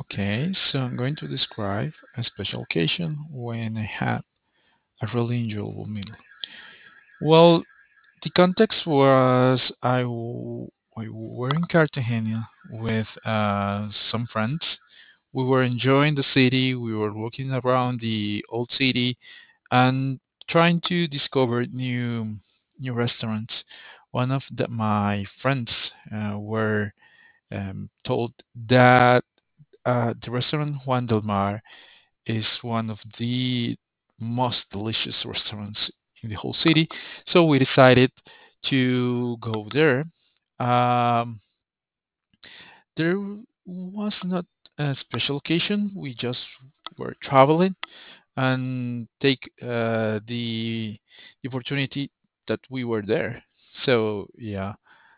Okay, so I'm going to describe a special occasion when I had a really enjoyable meal. Well, the context was I were in Cartagena with some friends. We were enjoying the city. We were walking around the old city and trying to discover new restaurants. One of my friends were told that the restaurant Juan del Mar is one of the most delicious restaurants in the whole city. So we decided to go there. Um, there was not a special occasion. We just were traveling and take the opportunity that we were there. So yeah,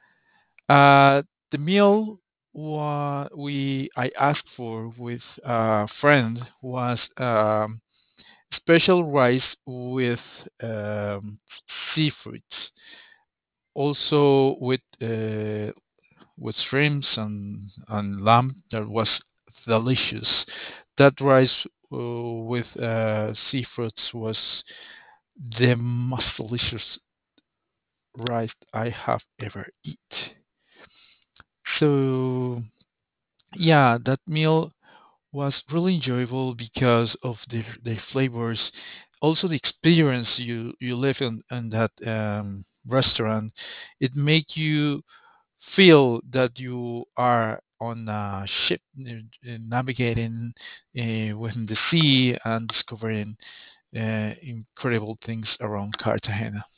the meal we I asked for with a friend was special rice with seafoods, also with shrimps and lamb. That was delicious. That rice with seafoods was the most delicious rice I have ever eat. So yeah, that meal was really enjoyable because of the flavors, also the experience you live in that restaurant. It make you feel that you are on a ship navigating within the sea and discovering incredible things around Cartagena.